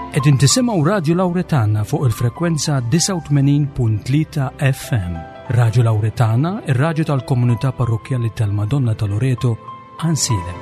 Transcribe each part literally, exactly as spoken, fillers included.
Qegħdin tisimgħu Radio Lawretana fuq il-frekwenza tisa' u tmenin punt tlieta F M. Radio Lawretana, ir-radju tal-Komunità Parrokjali tal-Madonna ta' Loreto, Ansile.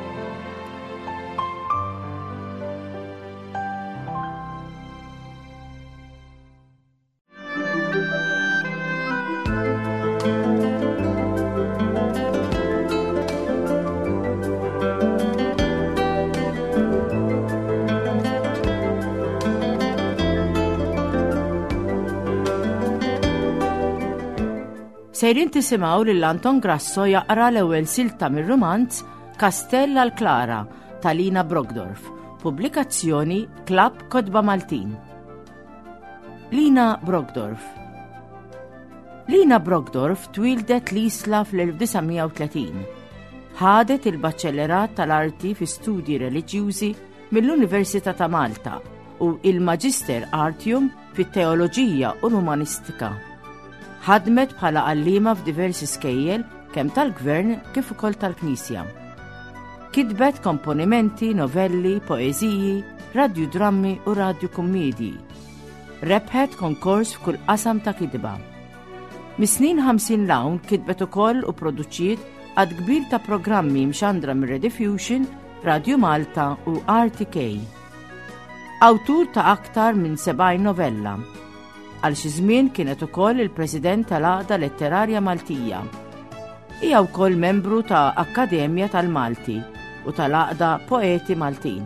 Sejrin tisimgħu lil Anton Grasso jaqra l-ewwel silta mir-romanz Kastell għal Klara ta' Lina Brogdorf, pubblikazzjoni Klabb Kodba Maltin. Lina Brogdorf. Lina Brogdorf twildet l-Isla fl-elf u tletin. Ħadet il-baċċellerat tal-arti fi studji reliġjużi mill-Università ta' Malta u il-Magister Artium fit-Teoloġija u l-Umanistika. Ħadmet bħala għallima f'diversi skejjel kemm tal-gvern kif ukoll tal-Knisja. Kitbet komponimenti, novelli, poeżiji, radiodrammi u radiokummedji. Rebħet konkors f'kull qasam ta' kitba. Mis-snin ħamsin lawn kitbet ukoll u produċiet għad kbir ta' programmi mxandra mir-Rediffusion, Radio Malta u R T K. Awtur ta' aktar minn sebgħin novella. Għal xi żmien kienet ukoll il-President tal-Għaqda Letterarja Maltija. Hija wkoll membru ta' Akkademja tal-Malti u tal-Għaqda Poeti Maltin.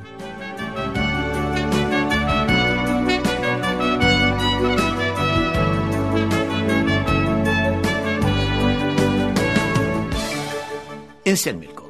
Insemmilkom.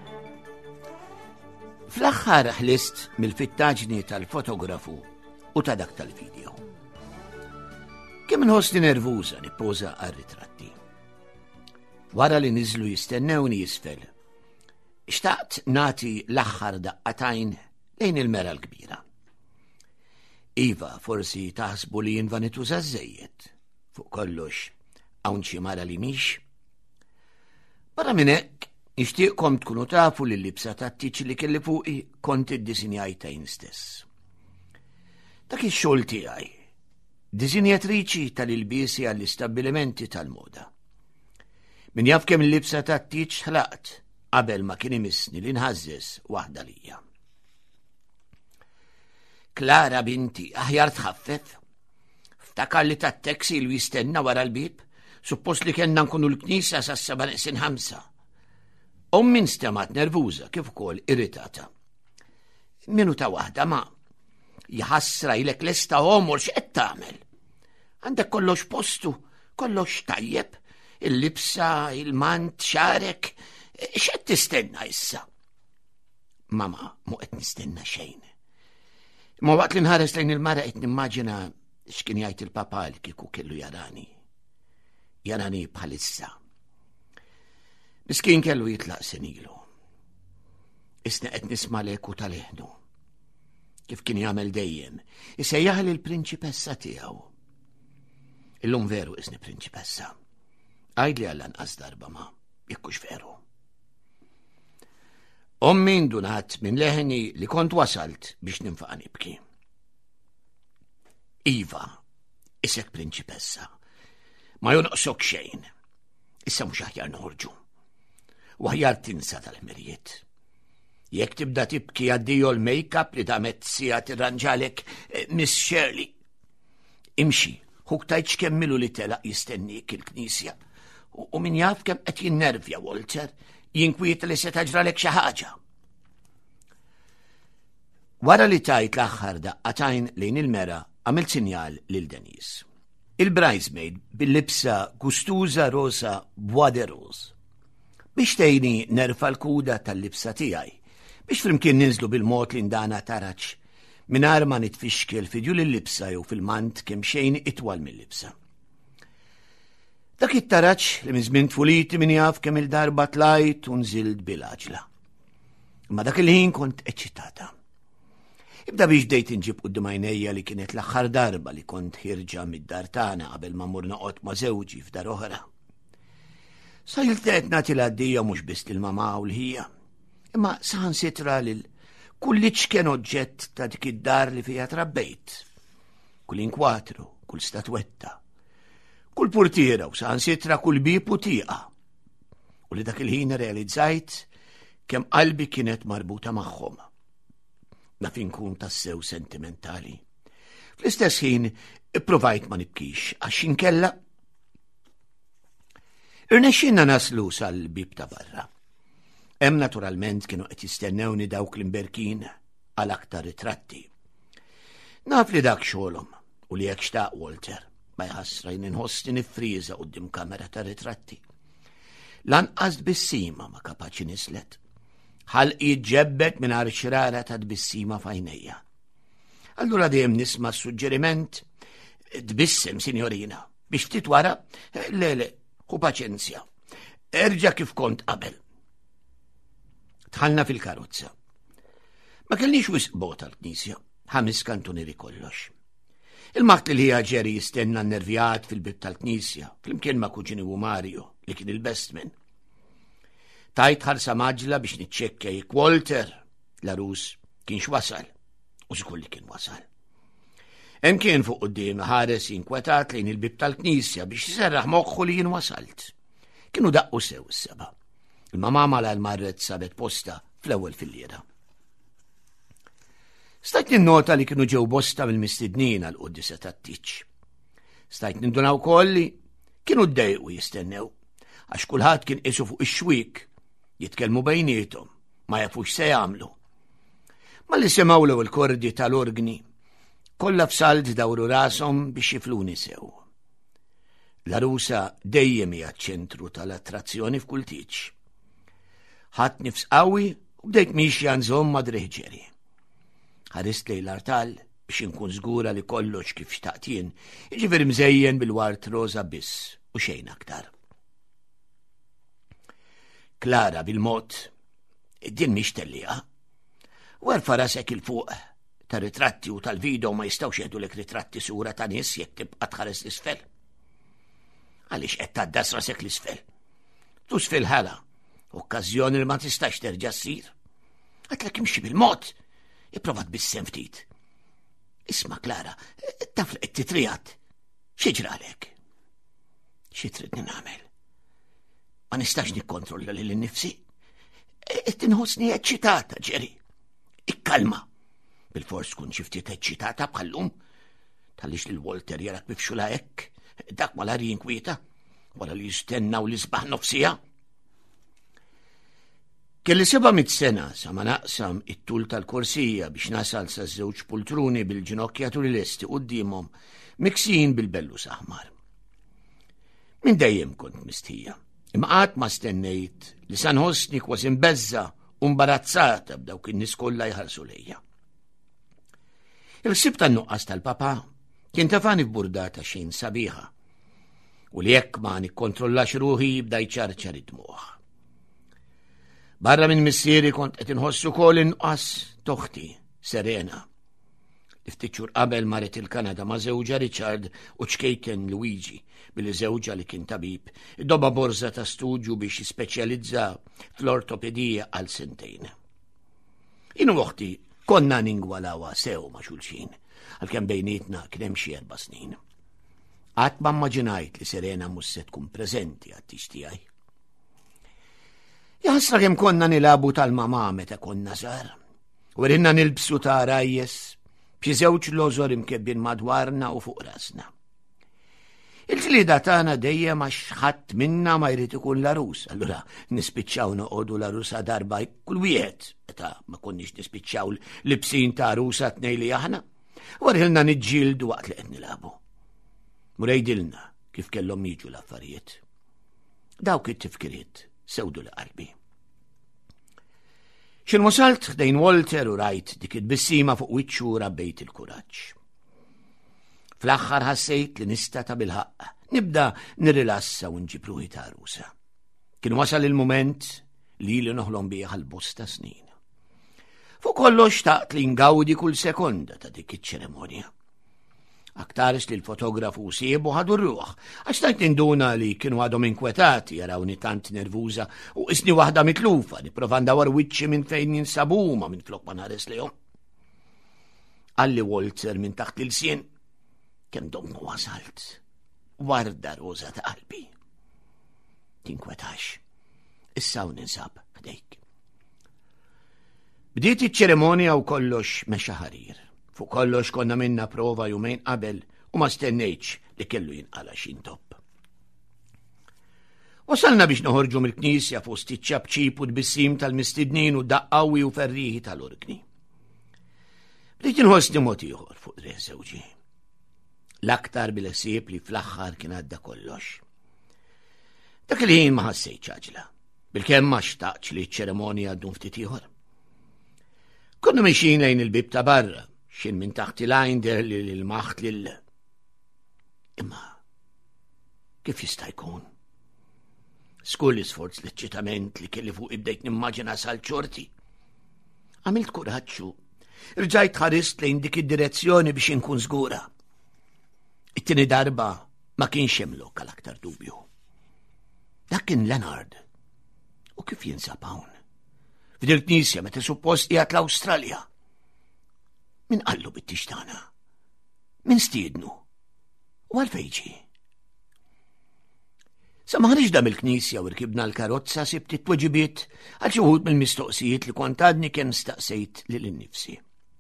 Fl-aħħar ħlist mill-fittaġni tal-fotografu u ta' dak tal-video. Kemm inħossni nervuża nippoża għar-ritratti. Wara li niżlu jistennewni jisfel, xtaqt nagħti l-aħħar daqqatajn lejn il-mera l-kbira. Iva, forsi taħsbu li jinva nituża żejjed, fuq kollox hawn xi mara li mhix. Barra minn hekk, nixtieqkom tkunu tafu li l-libsa tattiċ li kelli fuqi kont iddisinjajta jien stess. Dak ix-xogħol tiegħi. Disinjatriċi tal-ilbiesi għall-istabbilimenti tal-moda. Min jaf kemm il-libsa tattiċ ħlaqt qabel ma kien imissni li nħażżes waħda lija. Klara binti aħjar tħaffef. Ftakar li tat-taxi li jistenna wara l-bib, suppost li kellna nkunu l-knisja sa seba' neqsin ħamsa. Ommi nstemat nervuża kif ukoll irritata. Minuta waħda ma' jħassra ilek lesta omor x'qed tagħmel. Għandek kollox postu, kollox tajjeb, il-libsa, il-mant, xarek, x'qed tistenna issa? Mama, mu qed nistenna xejn. Ma waqt li nħares lejn il-mara qed nimmaġina x'kien jgħid il-papa li kieku kellu jarani. Jarani bħalissa. Miskin kellu jitlaq senilu. Isna qed nisma' l-eku tal-eħnu. Kif kien jagħmel dejjem, isejjaħ lill-prinċipessa tiegħu. Illum veru isni prinċipessa. Għajdli għall-anqas darba ma, jekkux veru. Ommi ndunat minn leħni li kont wasalt biex ninfaqa nibki. Iva, isek prinċipessa. Ma jonqsok xejn. Issa mhux aħjar noħorġu. U aħjar tinsa tal-ħmerijiet. Jekk tibda tibki għaddiju l-make-up li damet sija tirranġalek Miss Shirley. Imxi, huk tajċ kemmilu li telaq jistennik il-knisja. U min jaf kemm qed jinnervja Walter, jinkwiet li se taġralek xi ħaġa. Wara li tajt l-aħħar daqqatajn lejn il-mera għamilt sinjal lil Denise. Il-bridesmaid bil-libsa gustuża rosa bois de rose. Biex tgħinni nerfa l-kuda tal-libsa tiegħi. Biex flimkien ninżlu bil-mod li ndana taraċ, mingħajr ma nitfixkel fidju l-libsa jew fil-mant kemm xejn itwal mill-libsa. Dak it-taraċ li minn żmien tfuliti min jaf kemm il-darba tlajt u nżilt bil-għaġla. Imma dak il-ħin kont eċċitata. Ibda biex bdejt inġib quddiem għajnejja li kienet l-aħħar darba li kont ħirġa mid-dar tagħna qabel ma mmur noqgħod ma' żewġi f'dar oħra. Sajlt qed nagħti l-għaddija mhux biss lill-mama u l-ħija. Imma saħansitra lil kulliċ kien oġġett ta' dik id-dar li fija trabbejt. Kull inkwatru, kull statwetta, kull portiera u sansitra kull bib u tieqa. U li dak il-ħin realizzajt kemm qalbi kienet marbuta magħhom. Naf inkun tassew sentimentali. Fl-istess ħin ipprovajt ma nibkix għax inkella irnexxinna naslu sal-bib ta' barra. Hemm naturalment kienu qed jistennewni dawk l-imberkin għal aktar ritratti. Naf li dak xogħolhom u li jekk xtaq Walter ma jħassrajn inħosti nifriża quddiem kamera ta' ritratti. Lanqas bissima ma kapaċi nislet. Ħalqi ġebbet mingħajr xrara ta' tbissima f'għajnejja. Allura dejjem nisma' suġġeriment tbissem, sinjorina, biex ftit wara, le le, hu paċenzja. Erġa' kif kont qabel. Tħallna fil-karozza. Ma kellniex wisq bota l-Knisja, ħames kantunieri kollox. Il-maħt li hija ġeri jistenna nnervjat fil-bib tal-Knisja, flimkien ma' kuġini u Mario, li kien il-bestman. Tajt ħarsa maġla biex niċċekkja jekk Walter, l-arus, kienx wasal, u żgur li kien wasal. Hemm kien fuq quddiem ħares inkwetat lejn il-bib tal-Knisja biex iserraħ moħħu li jien wasalt. Kienu daqqu sew is-seba'. Il-mamma l-marret sabet posta fl-ewwel fil-lieda. Stajt ninnota li kienu ġew bosta mill-mistednin għal quddisa tat-tiċ. Stajt ninduna wkoll li kienu ddejqu jistennew għax kulħadd kien qisu fuq ix-xwik jitkellmu bejniethom ma jafux se jagħmlu. Ma li semgħu l-ewwel kordi tal-orgni kollha f'salt dawru rashom biex jifluni sew. L-arusa dejjem hija ċ-ċentru tal-attrazzjoni f'kull tiċ. Ħadd nifs qawwi u bdejt mixja nżomm ma' dreħġeri. Ħarist lejn l-artal biex inkun żgura li kollox kif xtaqt jien, jiġifieri mżejjen bil-wart roża biss u xejn aktar. Klara bil-mod, din mhix tellieqa. Werfa rasek il-fuq ta' ritratti u tal-video ma jistgħux jieħdu lek ritratti sura ta' nies jekk tibqa' tħares l-isfel. Għaliex qed taddas rasek l-isfel. Tu sfel ħala, okkażjoni li ma tistax terġa' ssir. Għatlek imxi bil-mod, ipprova tbissem ftit. Isma' Klara, taf li qed titrijat. X'jiġralek? Xi tridni nagħmel? Ma nistax nikkontrolla lil innifsi. Qed inħossni eċċitata, Ġeri. Ikkalma. Bil-fors kun xi ftit eċċitata bħallum. Tħallix lil Walter jarak bifxula hekk. Dak ma l-ħar jinkwieta, wara li jistenna u li sbaħ nofsija. Kelli seba' mit sena sa ma naqsam it-tul tal-korsija biex nasal sa żewġ pultruni bil-ġinokjaturi lesti qudiemhom miksin bil-bellu saħmar. Min dejjem kont mistija, imma qatt ma stennejt li sa nħossni kważi mbeżza u mbarazzata b'dawk in-nies kollha jħarsu lejja. Il-ħsieb tan-nuqqas tal-papa kien tafani f'burdata xejn sabiħa u li jekk ma nikkontrollax ruħi jibda jċarċar id-dmuħ. Barra minn missieri kont qed inħossu wkoll inqas toħti Serena. Ftit xhur qabel marret il-Kanada ma' żewġa Richard u ċkejken Luigi billi żewġa li kien tabib iddoba borża ta' studju biex jispeċjalizza fl-ortopedija għal sentejn. Jien u oħti konna ningwalawa sew ma' xulxin għalkemm bejnietna kien hemm xi erba' snin. Qatt ma mmaġinajt li Serena mhux se tkun preżenti għat-tix tiegħi. Jaħsra kemm konna nilabu tal-mamà meta konna żgħar. U rinna nilbsu ta' rajjes b'xi żewġ lożor imkebbin madwarna u fuq rasna. Il-ġlieda tagħna dejjem għax ħadd minna ma jrid ikun l-arus, allura nispiċċaw noqogħdu l-arusa darba kull wieħed meta ma konniex nispiċċaw libsin ta' arusa tnejn li aħna. Warħilna niġġieldu waqt li qed nilabu. Murejdilna kif kellhom jiġu l-affarijiet. Dawk it-tifkiriet sewdu l-qalbi. X'in wasalt ħdejn Walter u rajt dik id-bissima fuq wiċċu rabbejt il-kuraġġ. Fl-aħħar ħassejt li nista' ta' bil-ħaqq nibda nirrilassa u nġib ruħi ta' arusa. Kien wasal il-mument li li noħlom bih għal bosta snin. Fuq kollox taqt li ngawdi kull sekonda ta' dik iċ-ċeremonja. Aktarx li l-fotografu siebu ħadu r-ruħ, għax tajt induna li kienu għadhom inkwetati jarawni tant nervuża u isni waħda mitlufa li provan dawar wiċċi minn fejn jinsabuma minn flok ma nares lihom. Għalli Walter minn taħt il-sien kemm domnu wasalt, warda roża ta' qalbi. Tinkwetax, issa u ninsab ħdejk. Bdiet iċ-ċeremonja u kollox mexa ħarir. Fuq kollox konna minna prova jumejn qabel u ma stennejx li kellu jinqala xintop. Wasalna biex noħorġu mill-knisja fost iċ-ċabċib u d-bissim tal-mistidnin u daqqawi u ferriħi tal-orkni. Bdiet inħossni mod ieħor fuq dreħ żewġi. L-aktar bil-ħsieb li fl-aħħar kien għadda kollox. Dak il-ħin ma ħassejtx ċaġla, bil-kemm ma xtaqx li ċ-ċeremonja għaddum ftit ieħor. Konna mexjin lejn il-bib ta' barra, xin minn taħt il-għajn der li l-maħt lil... Imma, kif jista' jkun? Skull isforz l-eċċitament li kelli fuq ibdejt nimmaġina sal-ċorti. Għamilt kuraġġu, rġajt ħarist lejn dik id-direzzjoni biex inkun żgura. It-tieni darba ma kienx hemm lokal aktar dubju. Dak kien Leonard. U kif jinsab hawn? F'dil knisja meta suppost qiegħed l-Awstralja. Min qallu bit-tixtana? Min stiednu? U għalfejġi? Sa ma ħriġna mill-knisja u rkibna l-karozza sibt it-tweġibiet għal xi wħud mill-mistoqsijiet li kont għadni kien staqsejt lil innifsi.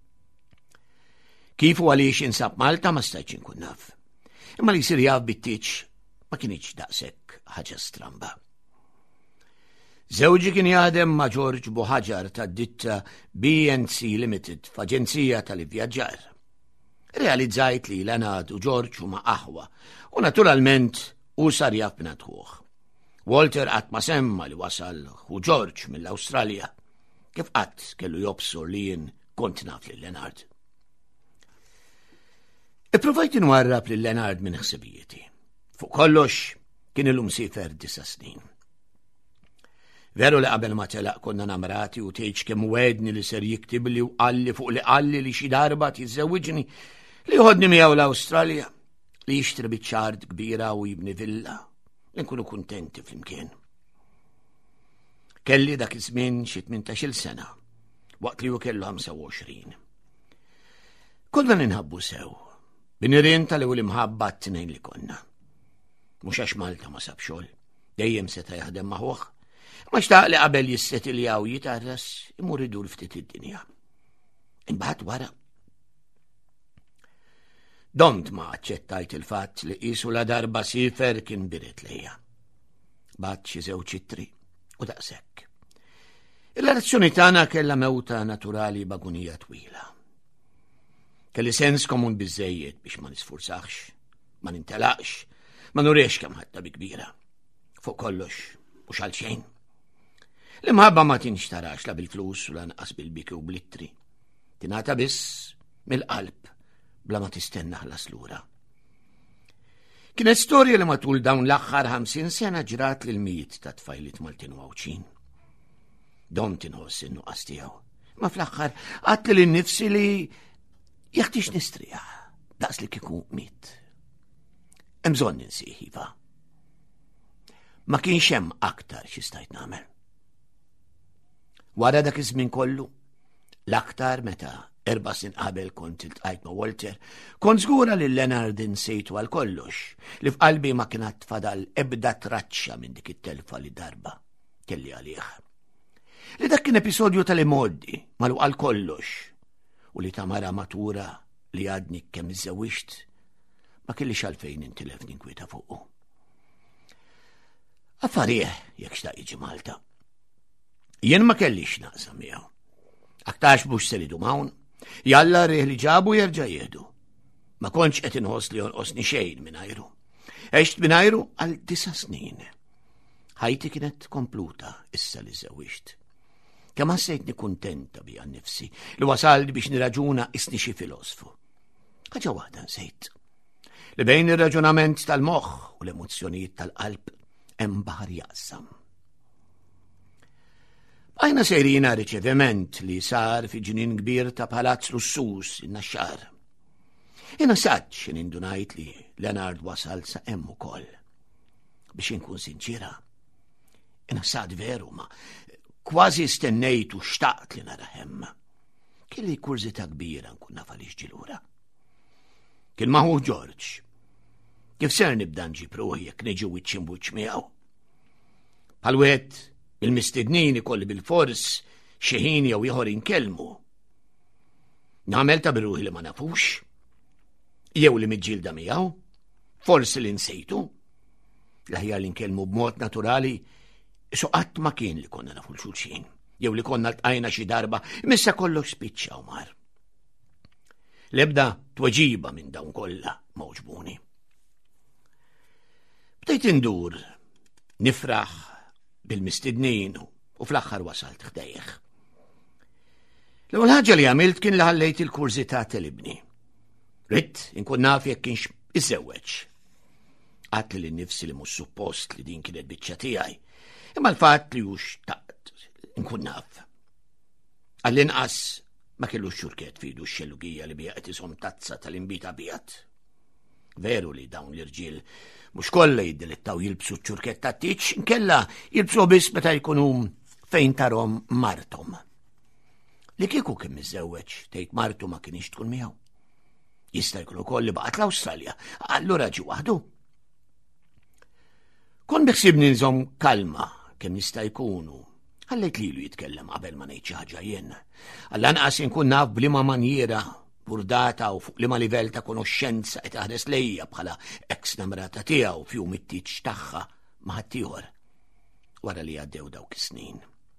Kif u għaliex insab Malta ma stajtx inkun naf. Imma li jsir jaf bit-tieġ ma kienx daqshekk ħaġa stramba. Żewġi kien jaħdem ma' George Buħaġar tad-ditta B and C Limited f'aġenzija tal-ivvjaġġar. Realizzajt li Leonard u George huma aħwa u naturalment u sar jaf b'nadħuh. Walter qatt ma semma li wasal u George mill-Awstralja kif qatt kellu jobsor li jien kont naf lil Leonard. Ippruvajt inwarrab lil Leonard minn ħsibijieti. Fuq kollox kien ilhom sifer disa' snin. Veru li qabel ma telaq konna namrati u tgħidx kemm wedni li ser jiktibli u qalli fuq li qalli li xi darba tiżżewwiġni li jħodni miegħu l-Awstralja li jixtri biċċard kbira u jibni villa li nkunu kuntenti flimkien. Kelli dak iż-żmien xi tmintax-il sena waqt li hu kellu ħamsa u għoxrin. Konna ninħabbu sew binirien tal-ewwel imħabba t-tnejn li konna. Mhux għax Malta ma sab xogħol, dejjem seta' jaħdem magħhom. Ma xtaq li qabel jissetiljaw jitarras imur idur ftit id-dinja. Imbagħad wara. Domt ma aċċettajt il-fatt li qisu la darba sifer kien biret lejja. Bad xi żewġ ittri u daqshekk. Il-relazzjoni tagħna kellha mewta naturali bagunija twila. Kelli sens komun biżejjed biex ma nisfurzax, ma nintelaqx, ma nuriex kemm ħatta bi kbira. Fuq kollox u xal xejn. L-imħabba ma tinxtarax la bil-flus u lanqas bil-biki u blittri. Tingħata biss mill-qalb bla ma tistenna ħlas lura. Kienet storja li matul dawn l-aħħar ħamsin sena ġrat lil mijiet ta' tfajlit Maltin u Għawċin. Dom tinħoss in-nuqqas tiegħu. Ma fl-aħħar qatt li nnifsi li jeħtiex nistrieħ daqs li kieku miet. Hemm bżonn ninsih iva. Ma kienx hemm aktar xi stajt nagħmel. Wara dak iż-żmien kollu, l-aktar meta erba' snin qabel kont iltqajt ma' Walter, kont żgura li Leonard insejtu għal kollox, li f'qalbi ma kienet tfadal ebda traċċa minn dik it-telfa li darba kelli għalih. Li dak kien episodju tal-imoddi malu għal kollox u li ta' mara matura li għadni kemm iżżewwixt ma kellix għalfejn intilef ninkwieta fuqu. Affarieħ jekk xtaq jiġi Malta. Jien ma kellix naqsam miegħu. Aktarx bux selidu mawn, jalla rih li ġabu jerġa' jieħdu. Ma kontx qed inħoss li jonqosni xejn mingħajru. Għext mingħajru għal disa' snin. Ħajti kienet kompluta issa li żewwixt. Kemm ħassejtni kuntenta bija nnifsi li wasalni biex niraġuna isni xi filosfu. Ħaġa waħda nsejt. Li bejn ir-raġunament tal-moħħ u l-emozzjonijiet tal-qalb hemm baħar jaqsam. Għajna sejrina riċeviment li sar fi ġnien kbir ta' palazz lussus in-Naxxar. Jena saċ x'nindunajt li Leonard wasal sa hemm ukoll. Biex inkun sinċira, jena sad veru ma kważi stennejtu xtaqt li nara hemm. Kelli kurzita kbira nkun naf għaliex ġilura. Kien maħu George. Kif ser nibda nġib ruħi jekk niġi wiċċ imbuċċ miegħu. Bħal wieħed il-mistednin ikolli bil-fors xi ħin jew ieħor inkellmu. Nagħmel ta' birruħi li ma nafux, jew li miġġielda miegħu, forsi li nsejtu. L-aħjar li nkellmu b'mod naturali, isu qatt ma kien li konna nafu l-xulxin, jew li konna ltqajna xi darba, missa kollox spiċċa u mar. L-ebda tweġiba minn dawn kollha mawġbuni. Bdejt indur, nifraħ bil-mistednin u fl-aħħar wasalt ħdejjeħ. L-ewwel ħaġa li għamilt kien li ħallejt il-kurzità tal-ibni. Ritt inkun naf jekk kienx iżewweġ. Qatt li nnifsi li mhux suppost li din kienet biċċa tiegħi, imma l-fatt li hux taqt inkun naf. Għall-inqas ma kellux xurket fidu x-xellugija li bija qed ishom tazza tal-inbita bijat. Veru li dawn l-irġiel mhux kollha jiddilittaw jilbsu ċ-ċurket tat-tiċ, inkella jilbsu biss meta jkunu fejn tarhom marthom. Li kieku kien miżewweġ tgħid martu ma kienx tkun miegħu. Jista' jkun ukoll li baqgħet l-Awstralja, allura ġi waħdu. Kon biħsibni nżomm kalma kemm jista' jkunu, ħallejt lilu jitkellem qabel ma ngħid xi ħaġa jien. Għall-anqas inkun naf b'liema manjiera burdata u fuq liema livell ta' konoxxenza qed taħres lejja bħala eks namrata tiegħu fjum it-tiċ tagħha ma' ħaddieħor wara li għaddew dawk is-snin.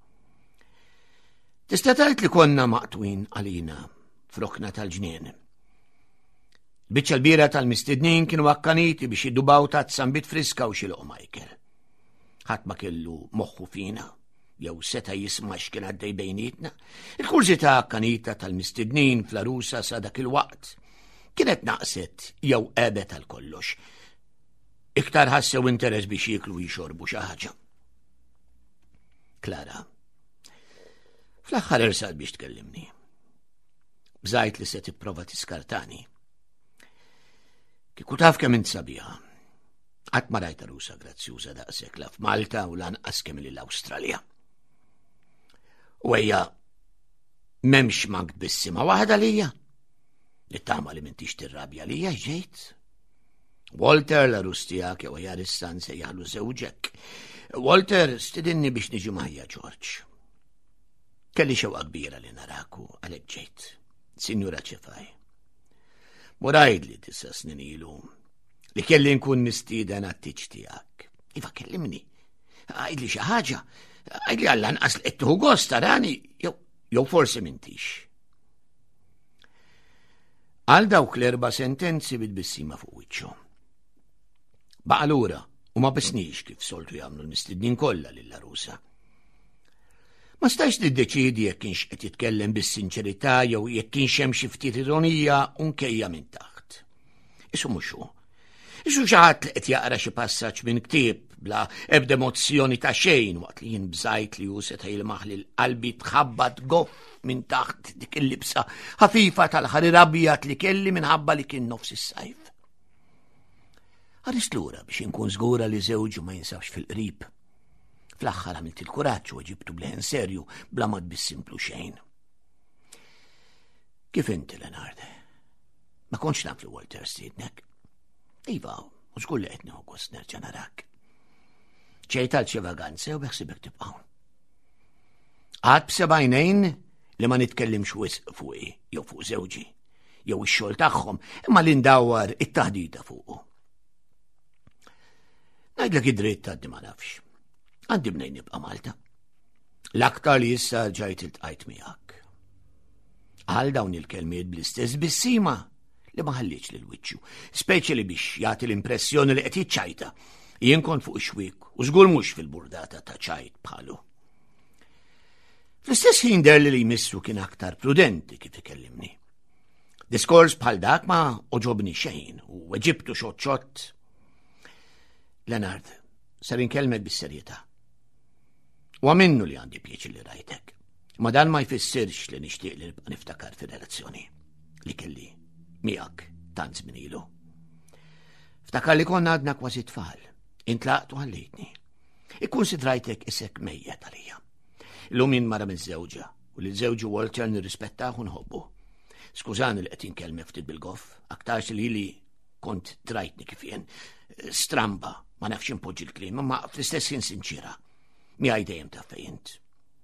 Tista' tgħid li konna maqtwin għalina frokna tal-ġnien. Biċċa l-bira tal-mistednin kienu akkaniti biex jiddubaw tazza mbit friska u xi loqma ikel. Ħadd ma kellu moħħu fina, jew seta' jisma' x'kien għaddej bejnietna. Il-kurzità akkanita tal-mistednin fl-arusa sa dak il-waqt kienet naqset jew qebet għal kollox. Iktar ħassew interess biex jieklu jixorbu xi ħaġa. Klara, fl-aħħar irsal biex tkellimni. Bżajt li se tipprova tiskartani. Kieku taf kemm int sabiħa. Qatt ma rajta rusa grazzjuża daqshekk la f'Malta u lanqas kemm l-Awstralja. U hija m'hemmx mank bissima waħda lija. Nittama li m'intix tirrabja lija ġejt. Walter la rus tiegħek jew ħjar issa nsejjaħlu żewġek. Walter stidinni biex niġi maħja George. Kelli xewqa kbira li naraku għalhekk ġejt. Sinjura Ċefaj. Murajd li tisa snin ilu li kelli nkun mistieden għat-tiċ tiegħek. Iva kellimni. Għajdli xi ħaġa. Għajdli għall-anqas li qed tieħu gost tarani jew forsi m'intix. Għal dawk l-erba' sentenzi bit-bissima fuq wiċċu. Baqa' lura u ma bisnix kif soltu jagħmlu l-mistednin kollha lill-arusa. Ma stajx tiddeċiedi jekk kienx qed jitkellem bis-sinċerità jew jekk kienx hemm xi ftit ironija u nkejja minn taħt. Isu mhux hu. Isu xi ħadd li qed jaqra xi passaġġ minn ktieb bla ebda emozzjoni ta' xejn waqt li jien bżajt li hu seta' jilmaħ li l-qalbi tħabbat goff minn taħt dik il-libsa ħafifa tal-ħarir abjad li kelli minħabba li kien nofs is-sajf. Ħarist lura biex inkun żgura li żewġu ma jinsabx fil-qrib. Fl-aħħar għamilt il-kuraġġ u ġibtu bleħen serju bla ma tbissimplu xejn. Kif inti, Leonard? Ma kontx naf li Walter stidnek. Iva, u żgur li qed nieħu gost nerġa' narak. Ġejt għal xi vaganza u beħsibek tibqgħu. Għad b'sebgħinejn li ma nitkellimx wisq fuqi jew fuq żewġi jew ix-xogħol tagħhom imma li ndawwar it-taħdita fuqu. Ngħidlek id-dritt għaddi ma nafx. Għandi bnejn nibqa' Malta. L-aktar li issa ġajt iltqajt miegħek. Għal dawn il-kelmiet bl-istess bissima li ma ħallitx lil wiċċu, speċi li biex jagħti l-impressjoni li qed jiċċajta. Jien kont fuq ix-xwiek u żgur mhux fil-burdata ta' ċajt bħalu. Fl-istess ħin derli li jmissu kien aktar prudenti kif ikellimni. Diskors bħal dak ma oġobni xejn u weġibtu xott xott. Leonard, sar inkellmek bis-serjetà. U għamennu li għandi pieċi li rajtek. Ma dan ma jfissirx li nixtieq li nibqa' niftakar fir-relazzjoni li kelli miegħek tant żmien ilu. Ftakar li konna għadna kważi tfal, intlaqtu ħallejtni. Ikkunsidrajtek isek mejjed għalija. Illum jien mara miż-żewġa u li żewġu Walter nirrispettaw u nħobbu. Skużani li qed inkellem ftit bil-goff, aktarx li li kont trajtni kif jien. Stramba, ma nafx impoġġi l-kliem, ma fl-istess jien sinċira. Mi għajdejjem ta' fejnt.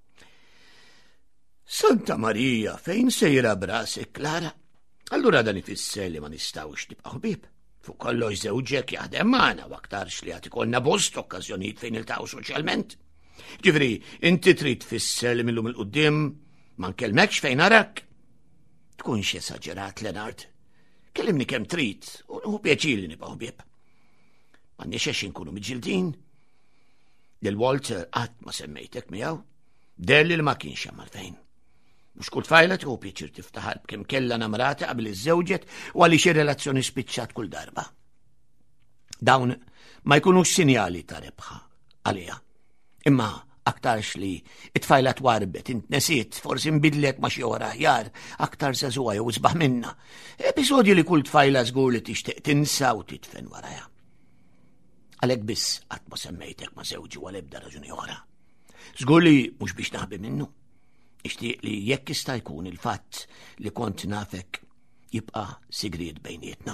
Santa Marija, fejn sejra brasek, Klara? Allura dan ifisser li ma nistgħux nibqa' ħbieb. Fuq kollox żewġek jaħdem magħna u aktarx li għad ikollna bost okkażjonijiet fejn iltaqgħu soċjalment. Ġifri, inti trid tfisser li millum il-qudiem ma nkellmekx fejn arak. Tkunx esaġerat, Leonard. Kellimni kemm trid u hu pjaċir li nibqa' ħbieb. M'għandniex għex inkunu miġildin. Lil Walter qatt ma semmejtek miegħu, delli li ma kienx hemm għalfejn. Mhux kull tfajla tieħu pjaċir tiftaħar b'kemm kellha namrata qabel iż-żewġet u għaliex ir-relazzjoni spiċċat kull darba. Dawn ma jkunux sinjali ta' rebħa għaliha. Imma aktarx li it-tfajla twarbet, int nesiet, forsi nbidlet ma xi oħra aħjar, aktar żagħżugħa jew isbaħ minnha. Episodji li kull tfajla żgur li tixtieq tinsa u titfen warajha. Għalhekk biss qatt ma semmejtek ma' żewġi għal ebda raġuni oħra. Żgur li mhux biex naħbi minnu. Nixtieq li jekk jista' jkun il-fatt li kont nafek jibqa' sigriet bejnietna.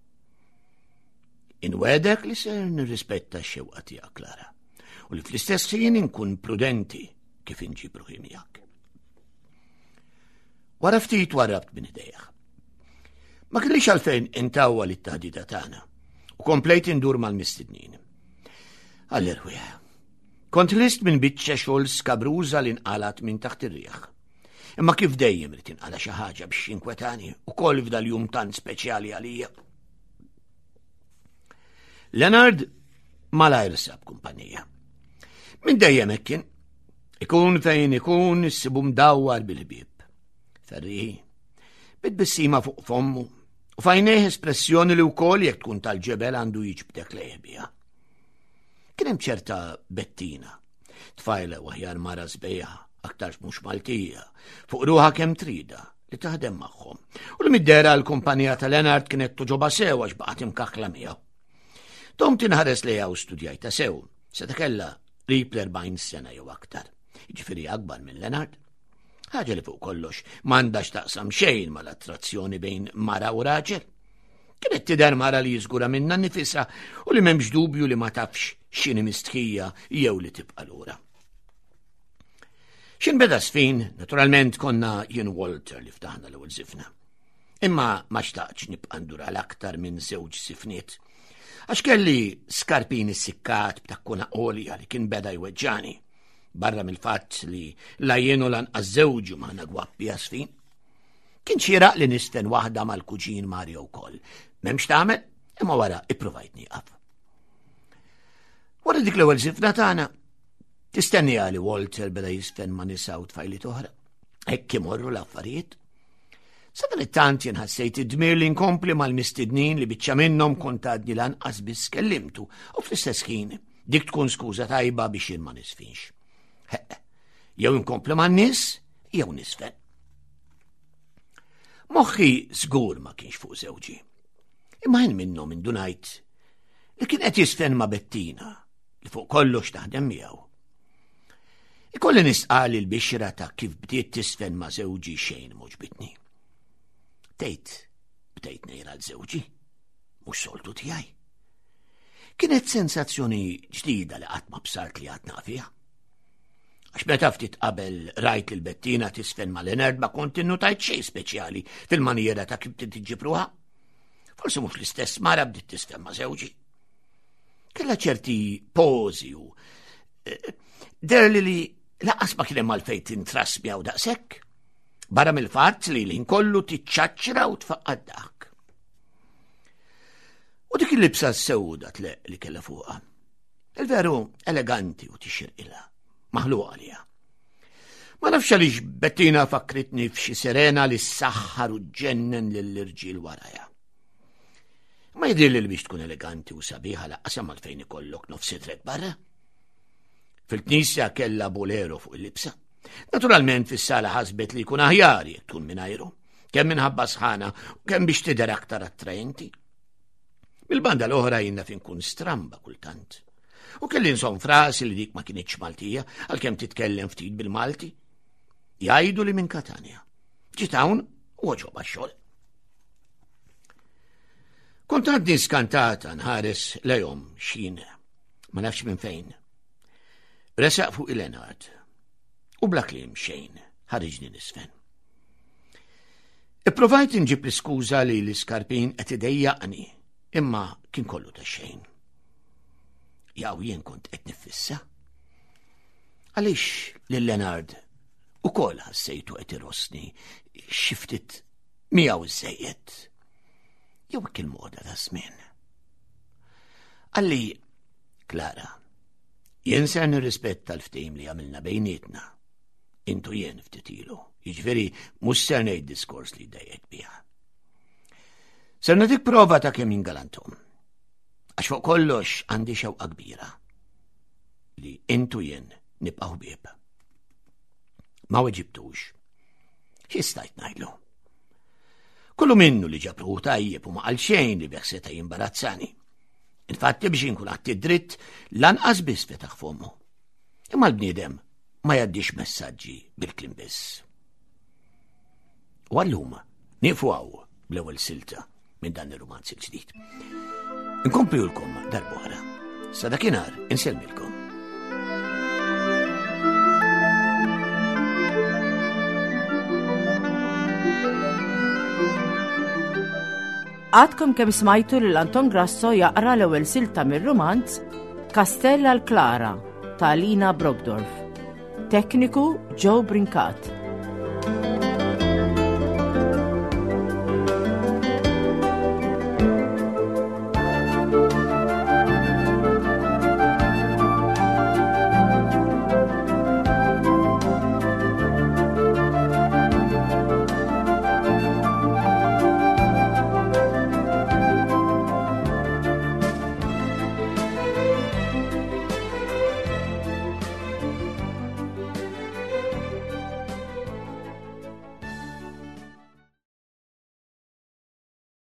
Inwedek li ser nirrispetta x-xewqa tiegħek, Klara, u li fl-istess ħin inkun prudenti kif inġib ruħi miegħek. Wara ftit warrabt minn idejha. Ma kellix għalfejn intawwa lit-taħdida tagħna u komplejt indur mal-mistednin. Allerwieħ. Kont list minn biċċa xogħol skabruża li nqalat minn taħt ir-riħ. Imma kif dejjem rid inqala xi ħaġa biex jinkwetani ukoll f'dal-jum tant speċjali għalija. Leonard malajr sab kumpanija. Min dejjem hekk kien, ikun fejn ikun issibu mdawwar bil-ħbieb. Ferriħi, bit-bissima fuq fommu u fajnejh espressjoni li wkoll jekk tkun tal-ġebel għandu jiġbdek lejħbija. Kien hemm ċerta Bettina, tfajla u aħjar mara sbejħa, aktarx mhux Maltija, fuq ruħha kemm trida li taħdem magħhom. U li middera l-kumpanija ta' Leonard kienet toġoba sew għax baqgħet imkaħkla miegħu. Tom tinħares lejha u studjajta sew, seta kellha qrib l-erbgħin sena jew aktar, jiġifieri akbar minn Leonard. Ħaġa li fuq kollox m'għandax taqsam xejn mal-attrazzjoni bejn mara u raġel. Kienet tidher mara li jiżgura minnha nnifisha u li m'hemmx dubju li ma tafx x'inhi mistħija jew li tibqa' lura. X'inbeda sfin, naturalment konna jien Walter li ftaħna l-ewwel sifna. Imma ma xtaqx nibqa' ndur għal aktar minn żewġ sifniet. Għax kelli skarpini sikkat b'takkuna għolja li kien beda jweġġani, barra mill-fatt li la jienu lanqas żewġu magħna gwappi għasfin. Kien xieraq li nisten waħda mal-kuġin Mario wkoll. M'hemmx tagħmel, imma wara ippruvajt nieqaf. Wara dik l-ewwel sifna tagħna, tistennija li Walter beda jisfen ma' nisa u tfajliet oħra. Hekk imorru l-affarijiet. Sa dan it-tant jien ħassejt id-dmir li nkompli mal-mistednin li biċċa minnhom kont għadni lanqas biss kellimtu u fl-istess ħin dik tkun skuża tajba biex jien ma nisfinx. Jew inkompli man-nies jew nisfen. Moħħi żgur ma kienx fuq żewġi. Imma jien minnhom indunajt li kien qed jisfen ma' Bettina li fuq kollox taħdem miegħu. Ikolli nisqali l-bixra ta' kif bdiet tisfen ma' żewġi xejn moġbitni. Bdejt, bdejt ngħidha l-żewġi, mhux soltu tiegħi. Kienet sensazzjoni ġdida li qatt ma bsart li qatt nafiha. Għax meta ftit qabel rajt li l-Bettina tisfen ma' Leonard ma kont innotajt xejn speċjali fil-maniera ta' kif tiġġibruha. Forsi mhux l-istess mara bdiet tisfen ma' żewġi. Kellha ċerti pożi u derli li laqas ma kien hemm għalfejn tintrasbjaw daqshekk, barra mill-fatt li l-inkollu tiċċaċċra u tfaqqad dak. U dik il-libsa s-sewda tleq li kellha fuqha. Il-veru eleganti u tixirqilha. Maħluqa għalija. Ma nafx għaliex Bettina fakritni f'xi serena li s-saħħar u ġennen lill-irġiel warajha. Ma jidhirli li biex tkun eleganti u sabiħa laqqas hemm għalfejn ikollok nofsitrek barra. Fil-knisja kellha bolero fuq il-libsa. Naturalment fis-sala ħasbet li jkun aħjar jekk tkun mingħajru. kemm minħabba sħana u kemm biex tidher aktar attraenti. Bil-banda l-oħra jinna fin kun stramba kultant. U kelli nsom frasi li dik ma kienitx Maltija, għalkemm titkellem ftit bil-Malti. Jgħidu li minn Katania. Ġiet hawn u ġoba xogħol. Kont għaddi skantata nħares lejhom xin, ma nafx minn fejn. Resaq fuq il-Lenard u bla kliem xejn ħariġni nisfen. Ipprovajt inġib l-iskuża li l-iskarpin qed idejjaqni, imma kien kollu ta' xejn. Jaw jien kont qed nifissa. Għaliex lil Lenard ukoll ħassejtu qed irosni xi ftit miegħu iżejjed. Jew hekk il-moda ta' żmien. Għalli, Klara, jien ser nirrispetta l-ftehim li għamilna bejnietna. Intu jien ftit ilu, jiġifieri mhux ser ngħid diskors li jdejjek biha. Ser nagħtik prova ta' kemm ingalanthom. Għax fuq kollox għandi xewqa kbira li intu jien nibqgħu ħbieb. Ma weġibtux. X'istajt ngħidlu? Kollu minnu li ġabruħu tajjeb u ma qal xejn li beħseta jimbarazzani. Infatti biex inkun għatti dritt lanqas biss fetaħ fommu. Imma l-bniedem ma jaddix messaġġi bil-klim biss. U għallum nieqfu għaw bl-ewwel silta minn dan ir-romanz il-ġdid. Inkomplulkom darb'oħra. Sa dakinhar insellmilkom. Għadkom kemm smajtu li Anton Grasso jaqra l-ewwel silta mir-romanz Kastella l-Klara ta' Alina Brogdorf. Tekniku Joe Brinkat.